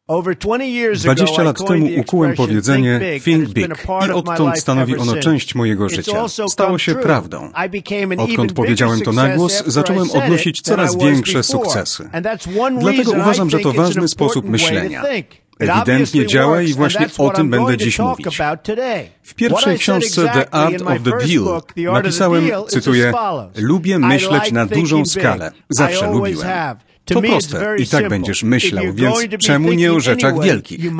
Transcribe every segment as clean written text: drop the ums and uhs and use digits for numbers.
20 lat temu ukułem powiedzenie Think Big i odtąd stanowi ono część mojego życia. Stało się prawdą. Odkąd powiedziałem to na głos, zacząłem odnosić coraz większe sukcesy. Dlatego uważam, że to ważny sposób myślenia. Ewidentnie działa i właśnie o tym będę dziś mówić. W pierwszej książce The Art of the Deal napisałem, cytuję, lubię myśleć na dużą skalę. Zawsze lubiłem. To proste i tak będziesz myślał, więc czemu nie o rzeczach wielkich?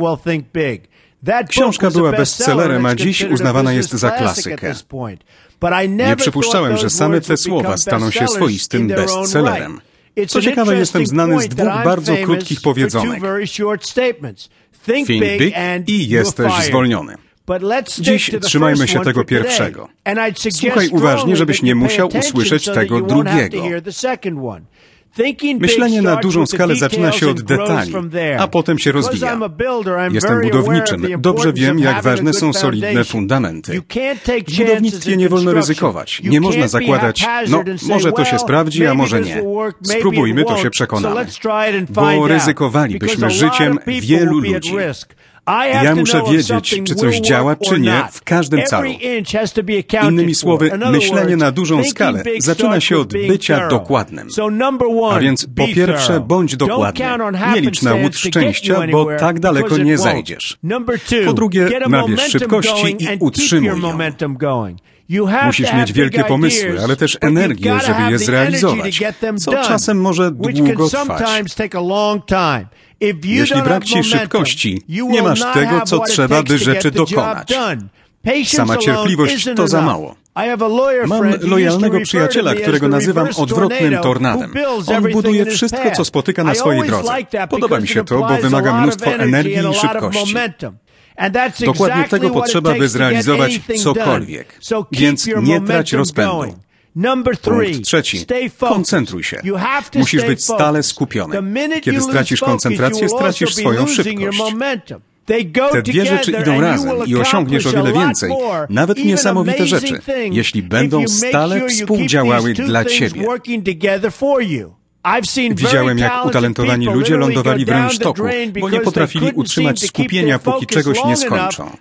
Książka była bestsellerem, a dziś uznawana jest za klasykę. Nie przypuszczałem, że same te słowa staną się swoistym bestsellerem. Co ciekawe, jestem znany z dwóch bardzo krótkich powiedzonek. Think big i jesteś zwolniony. Dziś trzymajmy się tego pierwszego. Słuchaj uważnie, żebyś nie musiał usłyszeć tego drugiego. Myślenie na dużą skalę zaczyna się od detali, a potem się rozwija. Jestem budowniczym. Dobrze wiem, jak ważne są solidne fundamenty. W budownictwie nie wolno ryzykować. Nie można zakładać, no, może to się sprawdzi, a może nie. Spróbujmy, to się przekonamy. Bo ryzykowalibyśmy życiem wielu ludzi. Ja muszę wiedzieć, czy coś działa, czy nie, w każdym calu. Innymi słowy, myślenie na dużą skalę zaczyna się od bycia dokładnym. A więc po pierwsze, bądź dokładny. Nie licz na łód szczęścia, bo tak daleko nie zajdziesz. Po drugie, nabierz szybkości i utrzymuj ją. Musisz mieć wielkie pomysły, ale też energię, żeby je zrealizować, co czasem może długo trwać. Jeśli brak ci szybkości, nie masz tego, co trzeba, by rzeczy dokonać. Sama cierpliwość to za mało. Mam lojalnego przyjaciela, którego nazywam odwrotnym tornadem. On buduje wszystko, co spotyka na swojej drodze. Podoba mi się to, bo wymaga mnóstwo energii i szybkości. Dokładnie tego potrzeba, by zrealizować cokolwiek. Więc nie trać rozpędu. Punkt trzeci. Koncentruj się. Musisz być stale skupiony. Kiedy stracisz koncentrację, stracisz swoją szybkość. Te dwie rzeczy idą razem i osiągniesz o wiele więcej, nawet niesamowite rzeczy, jeśli będą stale współdziałały dla ciebie. Widziałem, jak utalentowani ludzie lądowali w rynsztoku, bo nie potrafili utrzymać skupienia, póki czegoś nie skończą.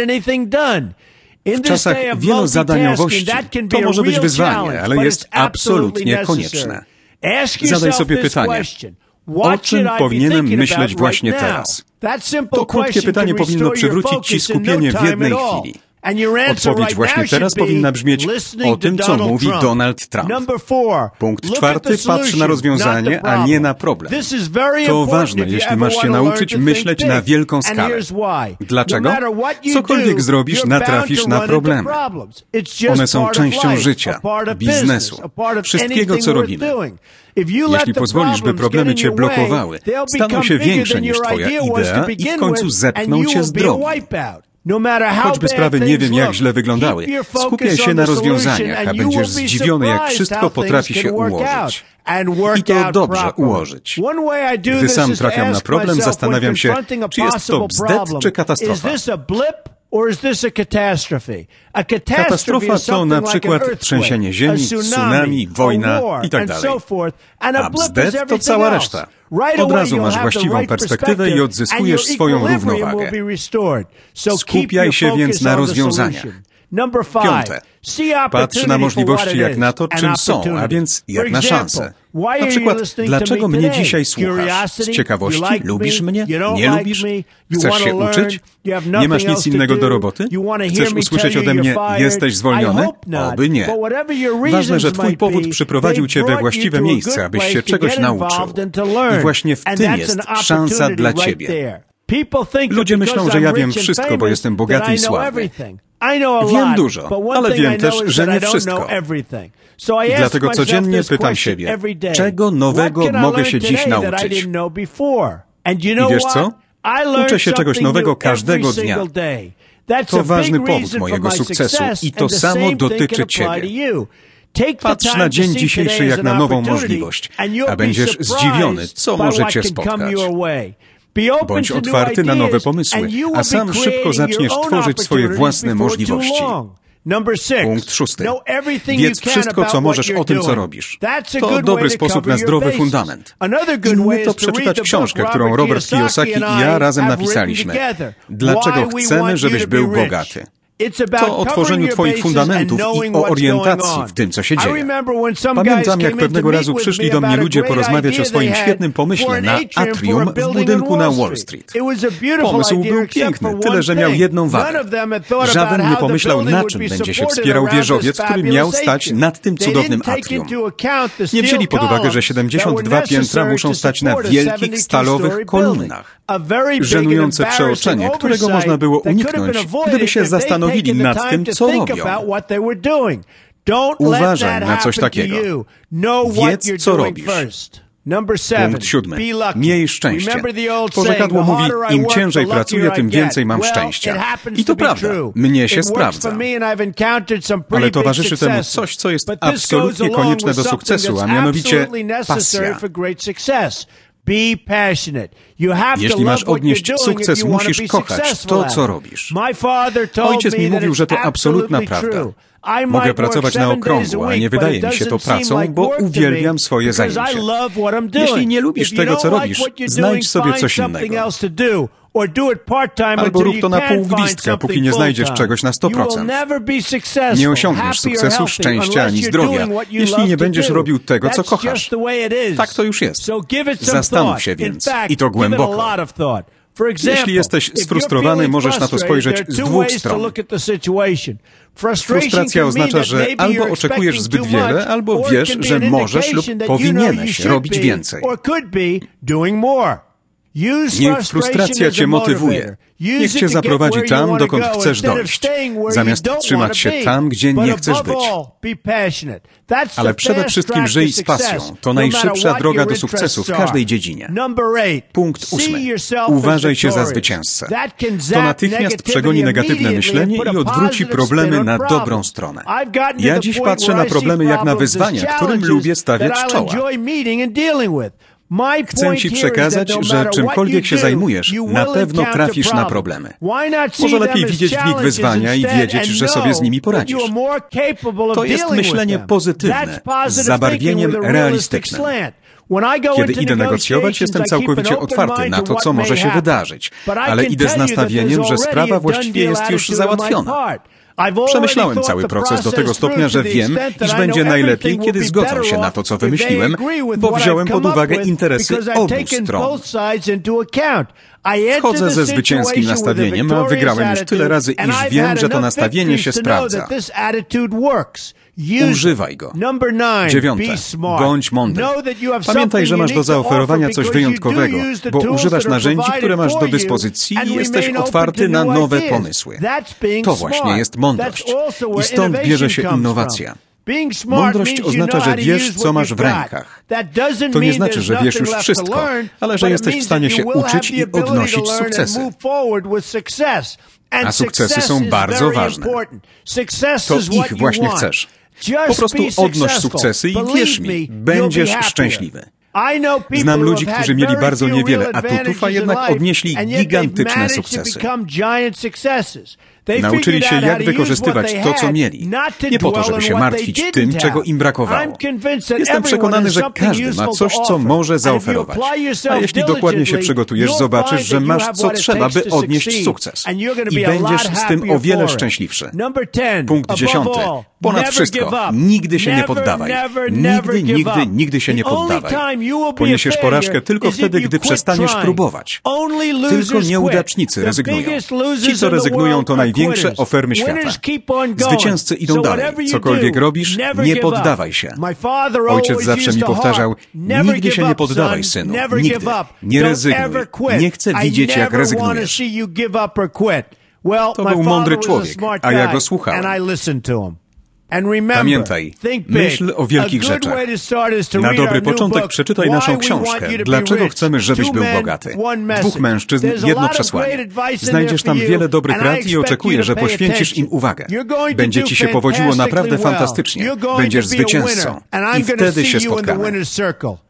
W czasach wielozadaniowości to może być wyzwanie, ale jest absolutnie konieczne. Zadaj sobie pytanie, o czym powinienem myśleć właśnie teraz? To krótkie pytanie powinno przywrócić ci skupienie w jednej chwili. Odpowiedź właśnie teraz powinna brzmieć o tym, co mówi Donald Trump. Punkt czwarty, patrz na rozwiązanie, a nie na problem. To ważne, jeśli masz się nauczyć myśleć na wielką skalę. Dlaczego? Cokolwiek zrobisz, natrafisz na problemy. One są częścią życia, biznesu, wszystkiego, co robimy. Jeśli pozwolisz, by problemy cię blokowały, staną się większe niż twoja idea i w końcu zepchną cię z drogi. Choćby sprawy nie wiem jak źle wyglądały, skupiaj się na rozwiązaniach, a będziesz zdziwiony, jak wszystko potrafi się ułożyć. I to dobrze ułożyć. Gdy sam trafiam na problem, zastanawiam się, czy jest to bzdet, czy katastrofa. Katastrofa to na przykład trzęsienie ziemi, tsunami, wojna itd. A bzdet to cała reszta. Od razu masz właściwą perspektywę i odzyskujesz swoją równowagę. Skupiaj się więc na rozwiązaniach. Piąte. Patrz na możliwości jak na to, czym są, a więc jak na szanse. Na przykład, dlaczego mnie dzisiaj słuchasz? Z ciekawości? Lubisz mnie? Nie lubisz? Chcesz się uczyć? Nie masz nic innego do roboty? Chcesz usłyszeć ode mnie, jesteś zwolniony? Oby nie. Ważne, że twój powód przyprowadził cię we właściwe miejsce, abyś się czegoś nauczył. I właśnie w tym jest szansa dla ciebie. Ludzie myślą, że ja wiem wszystko, bo jestem bogaty i sławny. Wiem dużo, ale wiem też, że nie wszystko. I dlatego codziennie pytam siebie, czego nowego mogę się dziś nauczyć? I wiesz co? Uczę się czegoś nowego każdego dnia. To ważny powód mojego sukcesu i to samo dotyczy ciebie. Patrz na dzień dzisiejszy jak na nową możliwość, a będziesz zdziwiony, co może cię spotkać. Bądź otwarty na nowe pomysły, a sam szybko zaczniesz tworzyć swoje własne możliwości. Punkt 6. Wiedz wszystko, co możesz o tym, co robisz. To dobry sposób na zdrowy fundament. Inny to przeczytać książkę, którą Robert Kiyosaki i ja razem napisaliśmy. Dlaczego chcemy, żebyś był bogaty? To o tworzeniu twoich fundamentów i o orientacji w tym, co się dzieje. Pamiętam, jak pewnego razu przyszli do mnie ludzie porozmawiać o swoim świetnym pomyśle na atrium w budynku na Wall Street. Pomysł był piękny, tyle że miał jedną wadę. Żaden nie pomyślał, na czym będzie się wspierał wieżowiec, który miał stać nad tym cudownym atrium. Nie wzięli pod uwagę, że 72 piętra muszą stać na wielkich, stalowych kolumnach. Żenujące przeoczenie, którego można było uniknąć, gdyby się zastanowili nad tym, co robią. Uważaj na coś takiego. Wiedz, co robisz. Punkt 7. Miej szczęście. Porzekadło mówi, im ciężej pracuję, tym więcej mam szczęścia. I to prawda. Mnie się sprawdza. Ale towarzyszy temu coś, co jest absolutnie konieczne do sukcesu, a mianowicie pasja. Jeśli masz odnieść sukces, musisz kochać to, co robisz. Ojciec mi mówił, że to absolutna prawda. Mogę pracować na okrągło, a nie wydaje mi się to pracą, bo uwielbiam swoje zajęcie. Jeśli nie lubisz tego, co robisz, znajdź sobie coś innego. Albo rób to na pół gwizdka, póki nie znajdziesz czegoś na 100%. Nie osiągniesz sukcesu, szczęścia ani zdrowia, jeśli nie będziesz robił tego, co kochasz. Tak to już jest. Zastanów się więc, i to głęboko. Jeśli jesteś sfrustrowany, możesz na to spojrzeć z dwóch stron. Frustracja oznacza, że albo oczekujesz zbyt wiele, albo wiesz, że możesz lub powinieneś robić więcej. Niech frustracja cię motywuje. Niech cię zaprowadzi tam, dokąd chcesz dojść, zamiast trzymać się tam, gdzie nie chcesz być. Ale przede wszystkim żyj z pasją. To najszybsza droga do sukcesu w każdej dziedzinie. Punkt 8. Uważaj się za zwycięzcę. To natychmiast przegoni negatywne myślenie i odwróci problemy na dobrą stronę. Ja dziś patrzę na problemy jak na wyzwania, którym lubię stawiać czoła. Chcę ci przekazać, że czymkolwiek się zajmujesz, na pewno trafisz na problemy. Może lepiej widzieć w nich wyzwania i wiedzieć, że sobie z nimi poradzisz. To jest myślenie pozytywne, z zabarwieniem realistycznym. Kiedy idę negocjować, jestem całkowicie otwarty na to, co może się wydarzyć, ale idę z nastawieniem, że sprawa właściwie jest już załatwiona. Przemyślałem cały proces do tego stopnia, że wiem, iż będzie najlepiej, kiedy zgodzą się na to, co wymyśliłem, bo wziąłem pod uwagę interesy obu stron. Wchodzę ze zwycięskim nastawieniem, a wygrałem już tyle razy, iż wiem, że to nastawienie się sprawdza. Używaj go. 9. Bądź mądry. Pamiętaj, że masz do zaoferowania coś wyjątkowego, bo używasz narzędzi, które masz do dyspozycji i jesteś otwarty na nowe pomysły. To właśnie jest mądrość. I stąd bierze się innowacja. Mądrość oznacza, że wiesz, co masz w rękach. To nie znaczy, że wiesz już wszystko, ale że jesteś w stanie się uczyć i odnosić sukcesy. A sukcesy są bardzo ważne. To ich właśnie chcesz. Po prostu odnoś sukcesy i wierz mi, będziesz szczęśliwy. Znam ludzi, którzy mieli bardzo niewiele atutów, a jednak odnieśli gigantyczne sukcesy. Nauczyli się, jak wykorzystywać to, co mieli. Nie po to, żeby się martwić tym, czego im brakowało. Jestem przekonany, że każdy ma coś, co może zaoferować. A jeśli dokładnie się przygotujesz, zobaczysz, że masz co trzeba, by odnieść sukces. I będziesz z tym o wiele szczęśliwszy. Punkt 10. Ponad wszystko, nigdy się nie poddawaj. Nigdy się nie poddawaj. Poniesiesz porażkę tylko wtedy, gdy przestaniesz próbować. Tylko nieudacznicy rezygnują. Ci, co rezygnują, to największe ofermy świata. Zwycięzcy idą dalej. Cokolwiek robisz, nie poddawaj się. Ojciec zawsze mi powtarzał, nigdy się nie poddawaj, synu. Nigdy. Nie rezygnuj. Nie chcę widzieć, jak rezygnujesz. To był mądry człowiek, a ja go słuchałem. Pamiętaj, myśl o wielkich rzeczach. Na dobry początek przeczytaj naszą książkę Dlaczego chcemy, żebyś był bogaty? 2 mężczyzn, jedno przesłanie. Znajdziesz tam wiele dobrych rad i oczekuję, że poświęcisz im uwagę. Będzie ci się powodziło naprawdę fantastycznie. Będziesz zwycięzcą. I wtedy się spotkamy.